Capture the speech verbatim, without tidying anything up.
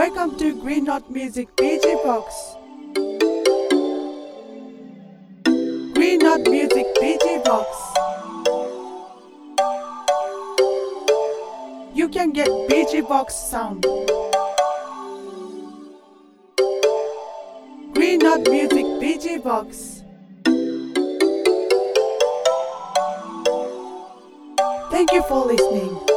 Welcome to Green Note Music D J Box. Green Note Music D J Box. You can get D J Box sound. Green Note Music D J Box. Thank you for listening.